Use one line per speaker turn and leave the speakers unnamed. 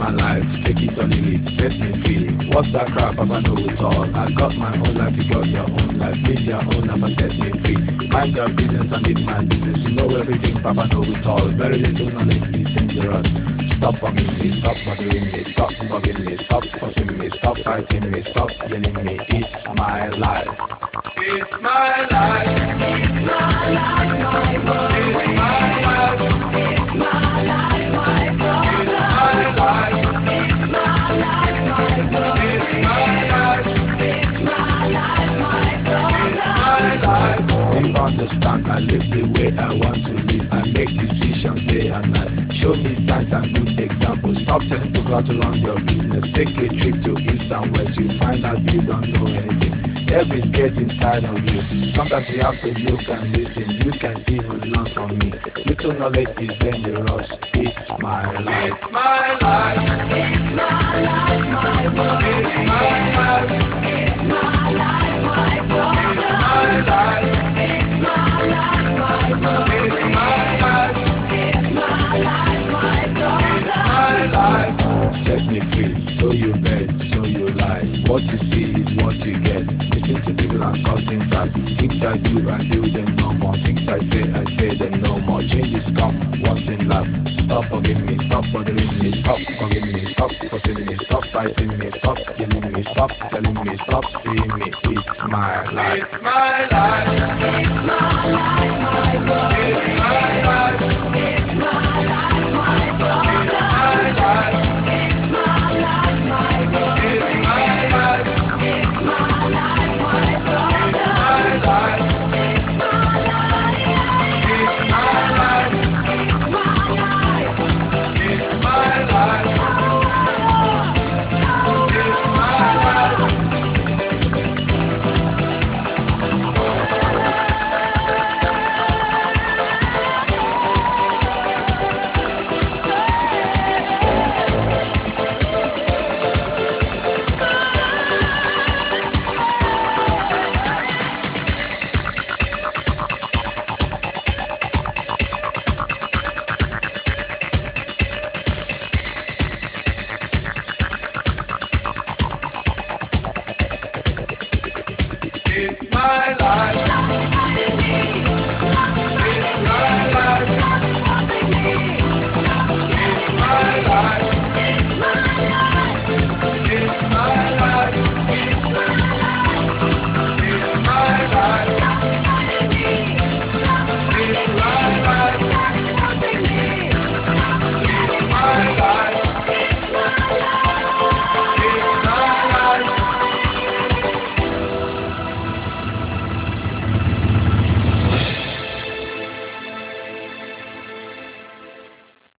my life, take it or leave it, set me free. What's that crap? Papa know it all. I got my own life, you got your own life. Live your own life and set me free. Mind your business and live my business. You know everything, Papa know it all. Very little knowledge is dangerous. Stop bugging me, stop bothering me, stop bugging me, stop fussing me, stop fighting me, stop yelling me. It's my life. It's my life. It's my life, my world. It's my life. It's my life, my problem. It's my life. It's my life, my world. It's my life. It's my life, my problem. It's my life. Do you understand? I live the way I want to live. I make decisions day and night. Show me signs and good examples. Stop telling people to run your business. Take a trip to east and west. You find out you don't know anything. Everybody's getting tired of you. Sometimes you have to look and listen. You can even learn from me. Little knowledge is dangerous. It's my life. It's my life. It's my life, my world. It's my life. It's my life, my problem. It's my life. It's my life, my world. It's my life. It's my life, my problem. It's my life. Set me free. So you bet, so you lie. What you see is what you get. Listen to people and causing fight. Things I do them no more. Things I say them no more. Changes come once in life. Stop bugging me, stop bothering me, stop bugging me, stop fussing me, stop fighting me, stop yelling me, stop telling me, stop seeing me. It's my life. It's my life. It's my life, my world. It's my life.